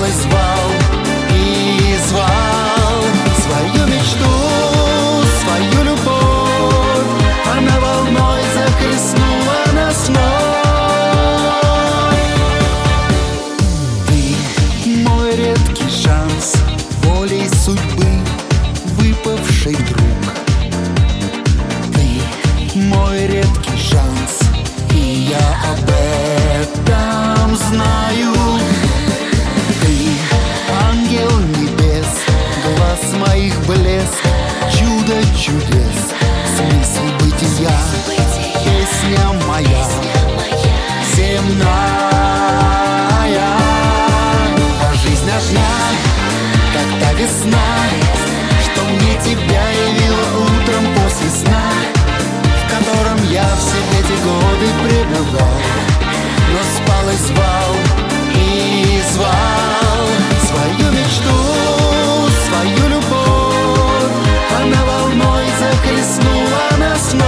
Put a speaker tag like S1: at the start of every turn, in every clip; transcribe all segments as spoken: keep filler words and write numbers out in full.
S1: спал и звал, и звал свою мечту, свою любовь. Она волной захлестнула нас вновь. Ты мой редкий шанс, волей судьбы выпавший друг. Ты мой редкий шанс, и я об этом знаю. Ты ангел небес, глаз моих блеск, чудо чудес, смысл бытия, песня моя земная. А жизнь одна, как та весна, что мне тебя явила утром после сна, в котором я все эти годы пребывал, но спал и звал, и звал свою мечту, свою любовь. Она волной захлестнула нас вновь.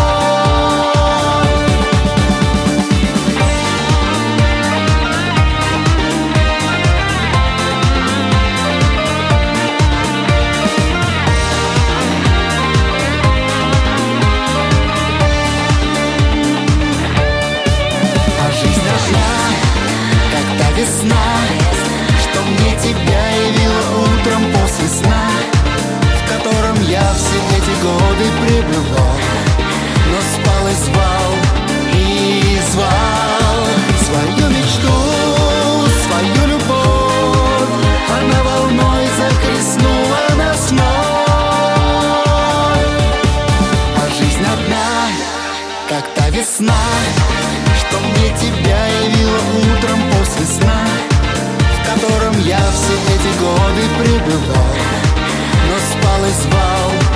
S1: Весна, что мне тебя явила утром после сна, в котором я все эти годы пребывал, но спал и звал, и звал свою мечту, свою любовь. Она волной захлестнула нас вновь. А жизнь одна, как та весна, что мне тебя явила утром после сна, в котором я все эти годы пребывал, но спал и звал.